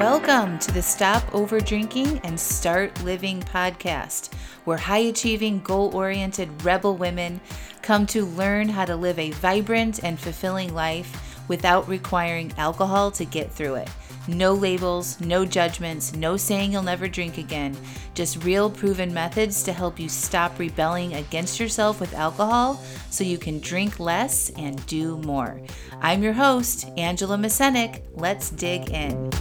Welcome to the Stop Over Drinking and Start Living podcast, where high-achieving, goal-oriented rebel women come to learn how to live a vibrant and fulfilling life without requiring alcohol to get through it. No labels, no judgments, no saying you'll never drink again. Just real proven methods to help you stop rebelling against yourself with alcohol so you can drink less and do more. I'm your host, Angela Masenik. Let's dig in.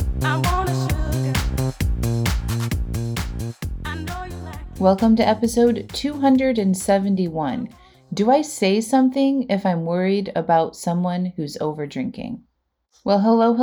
Welcome to episode 271. Do I say something if I'm worried about someone who's over drinking? Well,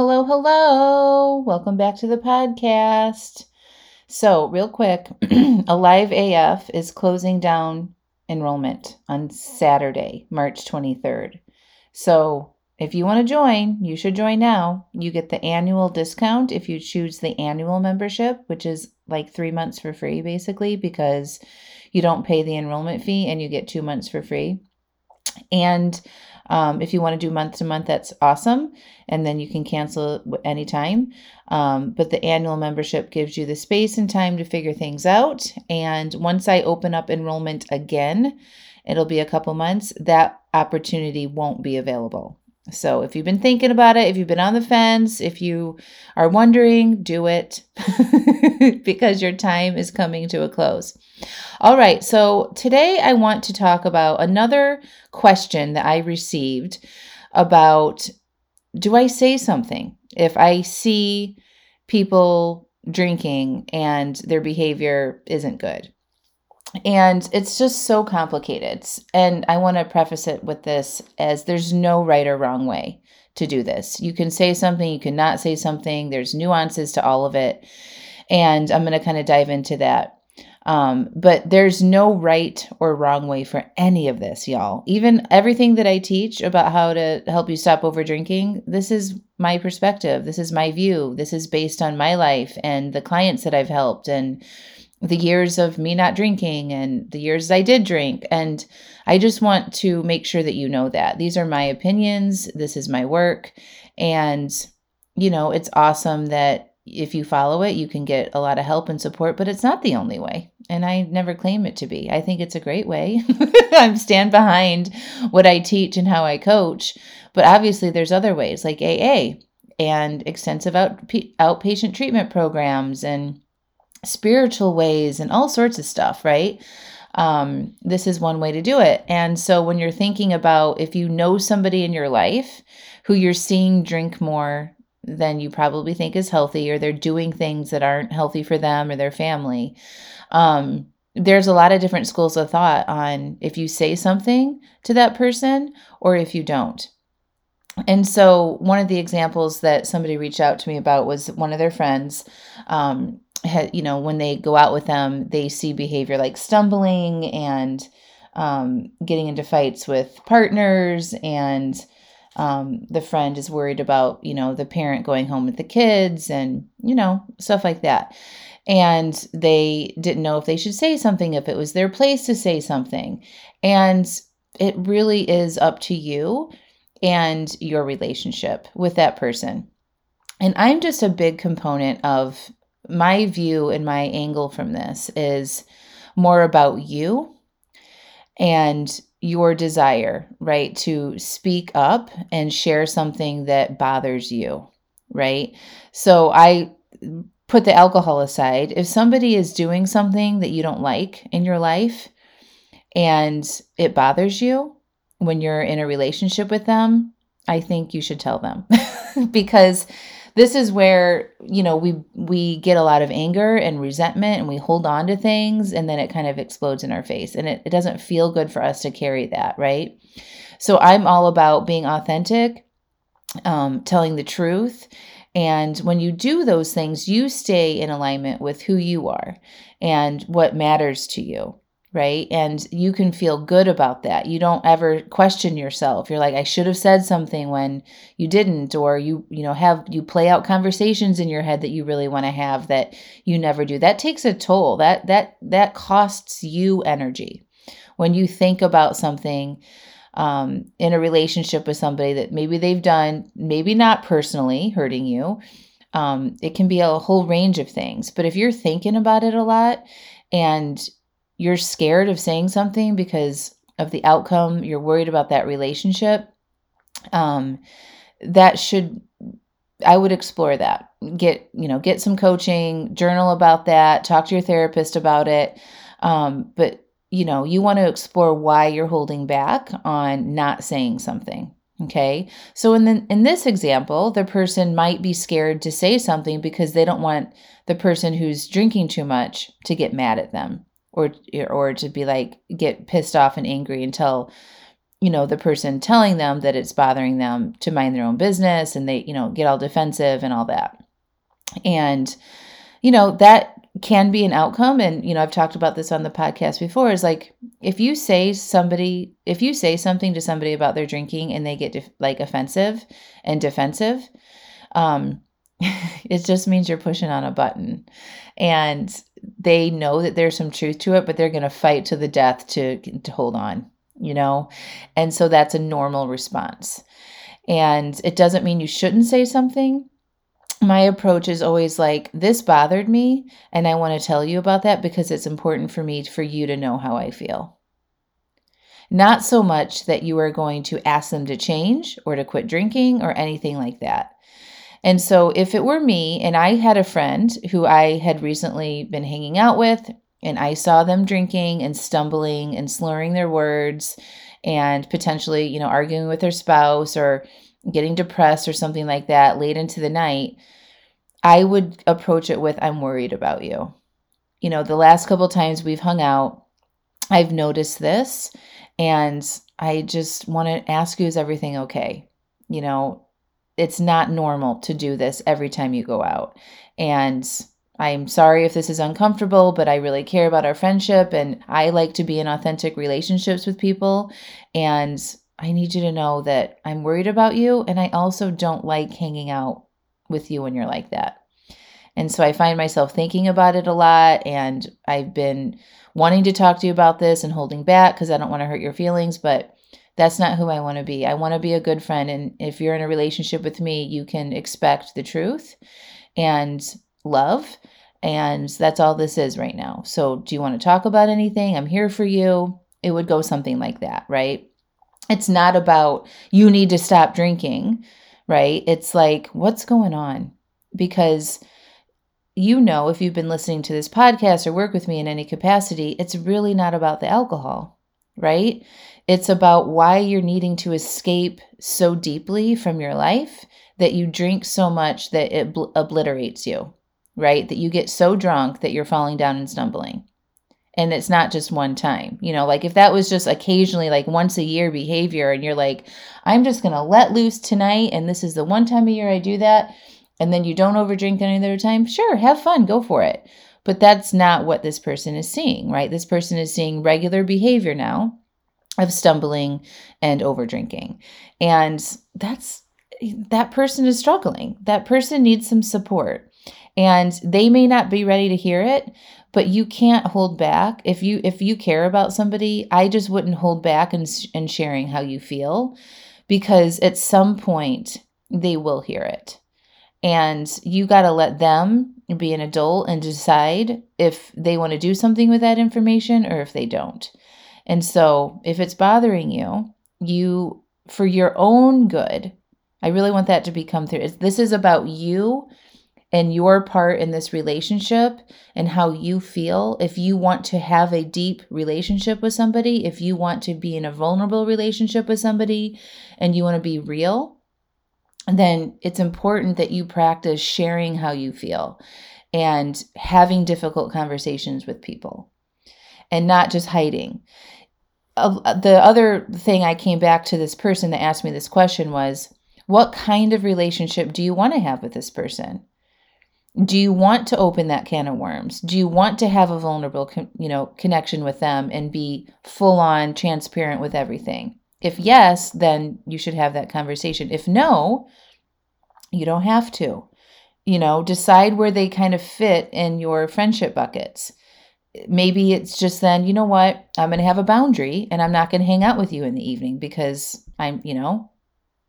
hello. Welcome back to the podcast. So, real quick, Alive AF is closing down enrollment on Saturday, March 23rd. So, if you want to join, you should join now. You get the annual discount if you choose the annual membership, which is like 3 months for free, basically, because you don't pay the enrollment fee and you get 2 months for free. And if you want to do month to month, that's awesome. And then you can cancel anytime. But the annual membership gives you the space and time to figure things out. And once I open up enrollment again, it'll be a couple months, that opportunity won't be available. So if you've been thinking about it, if you've been on the fence, if you are wondering, do it because your time is coming to a close. All right. So today I want to talk about another question that I received about, do I say something if I see people drinking and their behavior isn't good? And it's just so complicated. And I want to preface it with this as there's no right or wrong way to do this. You can say something, you cannot say something. There's nuances to all of it. And I'm going to kind of dive into that. But there's no right or wrong way for any of this, y'all. Even everything that I teach about how to help you stop over drinking, this is my perspective. This is my view. This is based on my life and the clients that I've helped and the years of me not drinking and the years I did drink. And I just want to make sure that you know that these are my opinions. This is my work. And, it's awesome that if you follow it, you can get a lot of help and support, but it's not the only way. And I never claim it to be. I think it's a great way. I stand behind what I teach and how I coach. But obviously there's other ways like AA and extensive outpatient treatment programs and spiritual ways and all sorts of stuff, right? This is one way to do it. And so when you're thinking about if you know somebody in your life who you're seeing drink more than you probably think is healthy, or they're doing things that aren't healthy for them or their family, there's a lot of different schools of thought on if you say something to that person or if you don't. And so one of the examples that somebody reached out to me about was one of their friends, when they go out with them, they see behavior like stumbling and getting into fights with partners. And the friend is worried about, the parent going home with the kids and, stuff like that. And they didn't know if they should say something, if it was their place to say something. And it really is up to you and your relationship with that person. And I'm just a big component of my view and my angle from this is more about you and your desire, right, to speak up and share something that bothers you, right? So I put the alcohol aside. If somebody is doing something that you don't like in your life and it bothers you when you're in a relationship with them, I think you should tell them because this is where, we get a lot of anger and resentment and we hold on to things and then it kind of explodes in our face and it doesn't feel good for us to carry that, right? So I'm all about being authentic, telling the truth. And when you do those things, you stay in alignment with who you are and what matters to you. Right. And you can feel good about that. You don't ever question yourself. You're like, I should have said something when you didn't, or you play out conversations in your head that you really want to have that you never do. That takes a toll. That costs you energy. When you think about something in a relationship with somebody that maybe they've done, maybe not personally hurting you, It can be a whole range of things. But if you're thinking about it a lot and you're scared of saying something because of the outcome, you're worried about that relationship, that should, I would explore that. Get some coaching, journal about that, talk to your therapist about it. But you want to explore why you're holding back on not saying something. Okay. So in this example, the person might be scared to say something because they don't want the person who's drinking too much to get mad at them or to be like, get pissed off and angry and tell, the person telling them that it's bothering them to mind their own business, and they, get all defensive and all that. And, that can be an outcome. And, I've talked about this on the podcast before, is like, if you say something to somebody about their drinking and they get offensive and defensive, it just means you're pushing on a button, and they know that there's some truth to it, but they're going to fight to the death to hold on, and so that's a normal response. And it doesn't mean you shouldn't say something. My approach is always like, this bothered me, and I want to tell you about that because it's important for you to know how I feel. Not so much that you are going to ask them to change or to quit drinking or anything like that. And so if it were me and I had a friend who I had recently been hanging out with, and I saw them drinking and stumbling and slurring their words and potentially, arguing with their spouse or getting depressed or something like that late into the night, I would approach it with, I'm worried about you. The last couple of times we've hung out, I've noticed this, and I just want to ask you, is everything okay? It's not normal to do this every time you go out. And I'm sorry if this is uncomfortable, but I really care about our friendship, and I like to be in authentic relationships with people. And I need you to know that I'm worried about you. And I also don't like hanging out with you when you're like that. And so I find myself thinking about it a lot. And I've been wanting to talk to you about this and holding back because I don't want to hurt your feelings, but that's not who I want to be. I want to be a good friend. And if you're in a relationship with me, you can expect the truth and love. And that's all this is right now. So do you want to talk about anything? I'm here for you. It would go something like that, right? It's not about you need to stop drinking, right? It's like, what's going on? Because if you've been listening to this podcast or work with me in any capacity, it's really not about the alcohol, right? It's about why you're needing to escape so deeply from your life that you drink so much that it obliterates you, right? That you get so drunk that you're falling down and stumbling. And it's not just one time, like if that was just occasionally, like once a year behavior, and you're like, I'm just going to let loose tonight, and this is the one time a year I do that, and then you don't overdrink any other time, sure, have fun, go for it. But that's not what this person is seeing, right? This person is seeing regular behavior now of stumbling and overdrinking. And that person is struggling. That person needs some support. And they may not be ready to hear it, but you can't hold back. If you care about somebody, I just wouldn't hold back in sharing how you feel, because at some point they will hear it. And you got to let them be an adult and decide if they want to do something with that information or if they don't. And so if it's bothering you, for your own good, I really want that to become through. This is about you and your part in this relationship and how you feel. If you want to have a deep relationship with somebody, if you want to be in a vulnerable relationship with somebody and you want to be real, then it's important that you practice sharing how you feel and having difficult conversations with people and not just hiding. The other thing I came back to this person that asked me this question was, what kind of relationship do you want to have with this person? Do you want to open that can of worms? Do you want to have a vulnerable, connection with them and be full on transparent with everything? If yes, then you should have that conversation. If no, you don't have to. Decide where they kind of fit in your friendship buckets. Maybe it's just then, you know what, I'm going to have a boundary and I'm not going to hang out with you in the evening because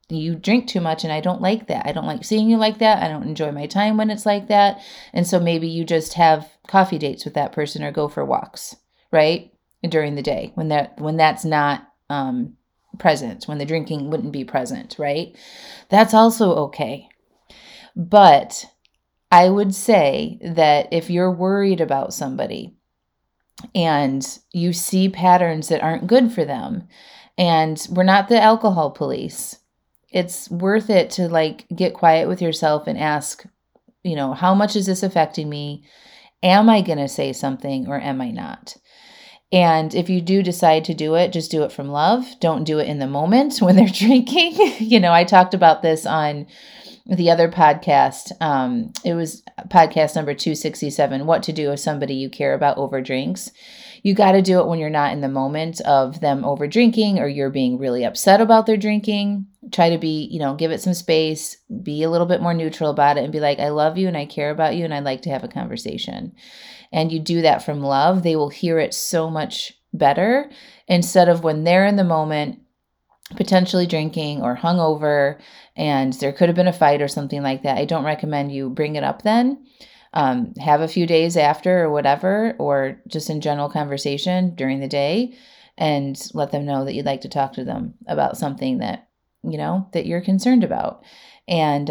you drink too much and I don't like that. I don't like seeing you like that. I don't enjoy my time when it's like that. And so maybe you just have coffee dates with that person or go for walks, right? During the day when that's not present, when the drinking wouldn't be present, right? That's also okay. But I would say that if you're worried about somebody and you see patterns that aren't good for them, and we're not the alcohol police, it's worth it to like get quiet with yourself and ask, how much is this affecting me? Am I going to say something or am I not? And if you do decide to do it, just do it from love. Don't do it in the moment when they're drinking. I talked about this on the other podcast. It was podcast number 267, what to do if somebody you care about overdrinks. You got to do it when you're not in the moment of them over drinking or you're being really upset about their drinking. Try to be, give it some space, be a little bit more neutral about it and be like, I love you and I care about you and I'd like to have a conversation. And you do that from love, they will hear it so much better instead of when they're in the moment, potentially drinking or hungover, and there could have been a fight or something like that. I don't recommend you bring it up then. Have a few days after or whatever, or just in general conversation during the day and let them know that you'd like to talk to them about something that, that you're concerned about. And,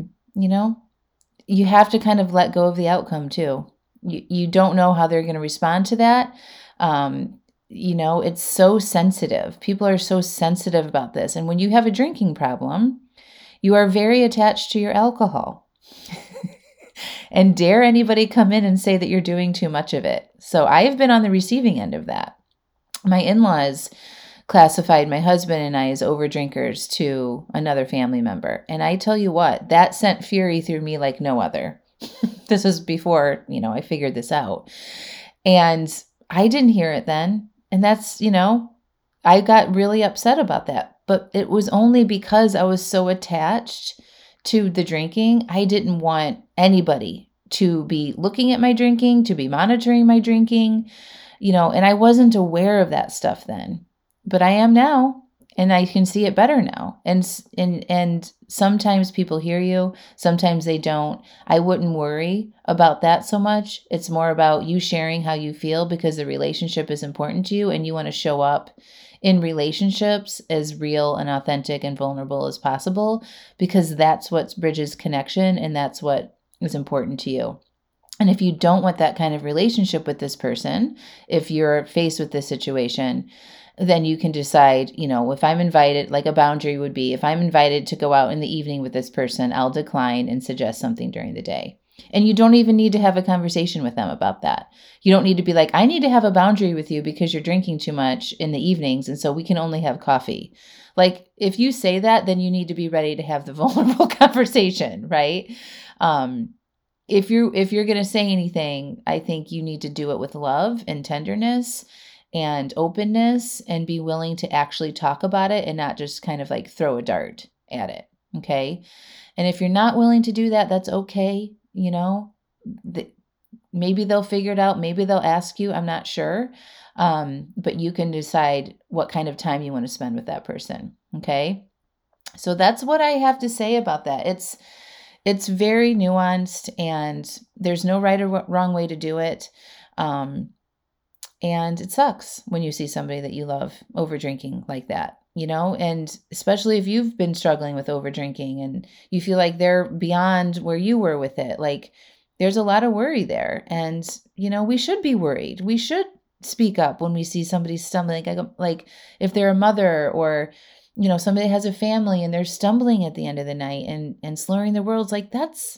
you have to kind of let go of the outcome too. You don't know how they're going to respond to that. It's so sensitive. People are so sensitive about this. And when you have a drinking problem, you are very attached to your alcohol. And dare anybody come in and say that you're doing too much of it. So I have been on the receiving end of that. My in-laws classified my husband and I as overdrinkers to another family member. And I tell you what, that sent fury through me like no other. This was before, I figured this out. And I didn't hear it then. And that's, I got really upset about that. But it was only because I was so attached to the drinking. I didn't want anybody to be looking at my drinking, to be monitoring my drinking, and I wasn't aware of that stuff then. But I am now, and I can see it better now. And sometimes people hear you, sometimes they don't. I wouldn't worry about that so much. It's more about you sharing how you feel because the relationship is important to you and you want to show up in relationships as real and authentic and vulnerable as possible because that's what bridges connection and that's what is important to you. And if you don't want that kind of relationship with this person, if you're faced with this situation, then you can decide, if I'm invited, like a boundary would be, if I'm invited to go out in the evening with this person, I'll decline and suggest something during the day. And you don't even need to have a conversation with them about that. You don't need to be like, I need to have a boundary with you because you're drinking too much in the evenings. And so we can only have coffee. Like if you say that, then you need to be ready to have the vulnerable conversation, right? If you're going to say anything, I think you need to do it with love and tenderness and openness and be willing to actually talk about it and not just kind of like throw a dart at it. Okay. And if you're not willing to do that, that's okay. Maybe they'll figure it out. Maybe they'll ask you. I'm not sure. But you can decide what kind of time you want to spend with that person. Okay. So that's what I have to say about that. It's very nuanced and there's no right or wrong way to do it. And it sucks when you see somebody that you love over drinking like that, and especially if you've been struggling with over drinking and you feel like they're beyond where you were with it, like there's a lot of worry there. And, we should be worried. We should speak up when we see somebody stumbling, like if they're a mother or, somebody has a family and they're stumbling at the end of the night and slurring their words, like that's,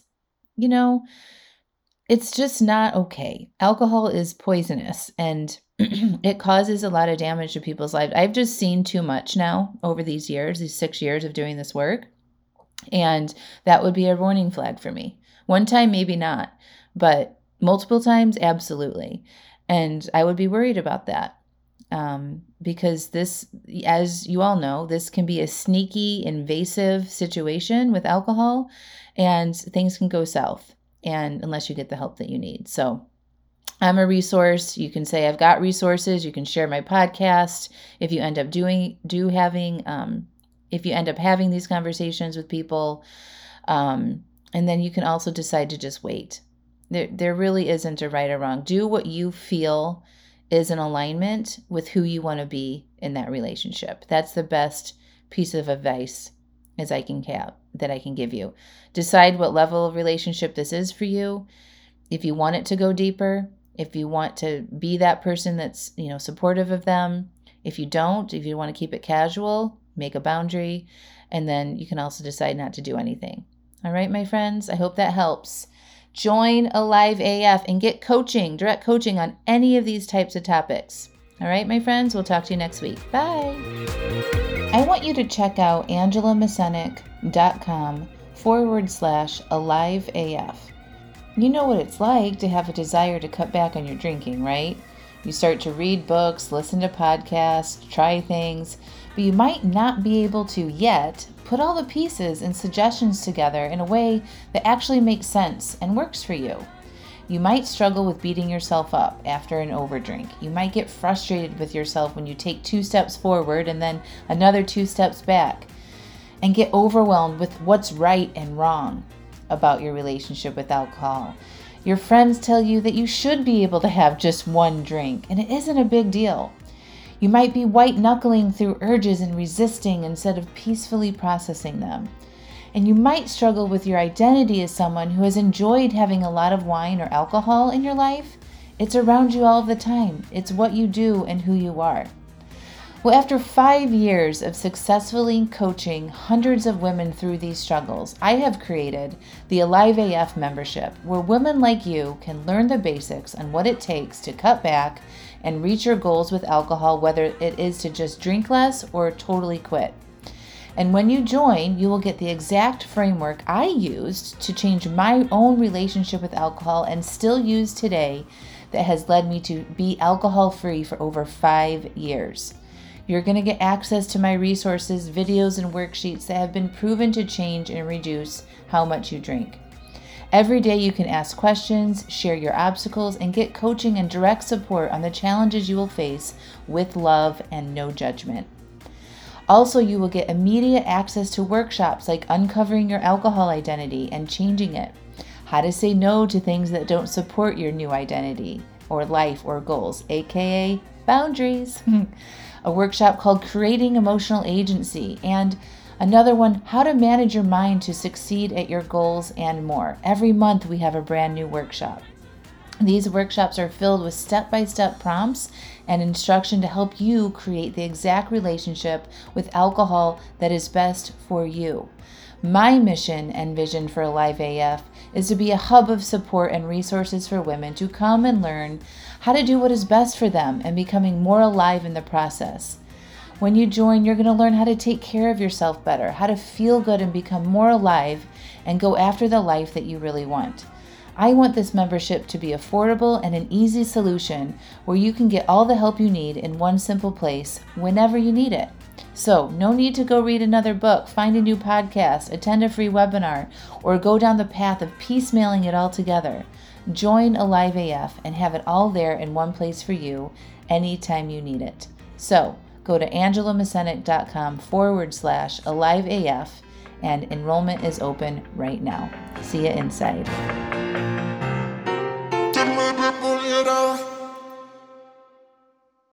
it's just not okay. Alcohol is poisonous and it causes a lot of damage to people's lives. I've just seen too much now over these 6 years of doing this work. And that would be a warning flag for me. One time, maybe not, but multiple times, absolutely. And I would be worried about that because this, as you all know, this can be a sneaky, invasive situation with alcohol and things can go south. And unless you get the help that you need. So I'm a resource. You can say I've got resources. You can share my podcast. If you end up having if you end up having these conversations with people. And then you can also decide to just wait. There really isn't a right or wrong. Do what you feel is in alignment with who you want to be in that relationship. That's the best piece of advice that I can give you. Decide what level of relationship this is for you. If you want it to go deeper, if you want to be that person that's, supportive of them. If you don't, if you want to keep it casual, make a boundary, and then you can also decide not to do anything. All right, my friends, I hope that helps. Join Alive AF and get coaching, direct coaching on any of these types of topics. All right, my friends, we'll talk to you next week. Bye. I want you to check out angelamesenic.com/AliveAF. You know what it's like to have a desire to cut back on your drinking, right? You start to read books, listen to podcasts, try things, but you might not be able to yet put all the pieces and suggestions together in a way that actually makes sense and works for you. You might struggle with beating yourself up after an overdrink. You might get frustrated with yourself when you take 2 steps forward and then another 2 steps back, and get overwhelmed with what's right and wrong about your relationship with alcohol. Your friends tell you that you should be able to have just 1 drink, and it isn't a big deal. You might be white-knuckling through urges and resisting instead of peacefully processing them. And you might struggle with your identity as someone who has enjoyed having a lot of wine or alcohol in your life. It's around you all the time. It's what you do and who you are. Well, after 5 years of successfully coaching hundreds of women through these struggles, I have created the Alive AF membership, where women like you can learn the basics on what it takes to cut back and reach your goals with alcohol, whether it is to just drink less or totally quit. And when you join, you will get the exact framework I used to change my own relationship with alcohol and still use today, that has led me to be alcohol-free for over 5 years. You're going to get access to my resources, videos, and worksheets that have been proven to change and reduce how much you drink. Every day you can ask questions, share your obstacles, and get coaching and direct support on the challenges you will face with love and no judgment. Also, you will get immediate access to workshops like uncovering your alcohol identity and changing it, how to say no to things that don't support your new identity or life or goals, aka boundaries. A workshop called Creating Emotional Agency, and another one, How to Manage Your Mind to Succeed at Your Goals, and more. Every month we have a brand new workshop. These workshops are filled with step-by-step prompts and instruction to help you create the exact relationship with alcohol that is best for you. My mission and vision for Alive AF is to be a hub of support and resources for women to come and learn how to do what is best for them and becoming more alive in the process. When you join, you're going to learn how to take care of yourself better, how to feel good and become more alive and go after the life that you really want. I want this membership to be affordable and an easy solution where you can get all the help you need in one simple place whenever you need it. So, no need to go read another book, find a new podcast, attend a free webinar, or go down the path of piecemealing it all together. Join Alive AF and have it all there in one place for you anytime you need it. So, go to angelamesenic.com/AliveAF, and enrollment is open right now. See you inside.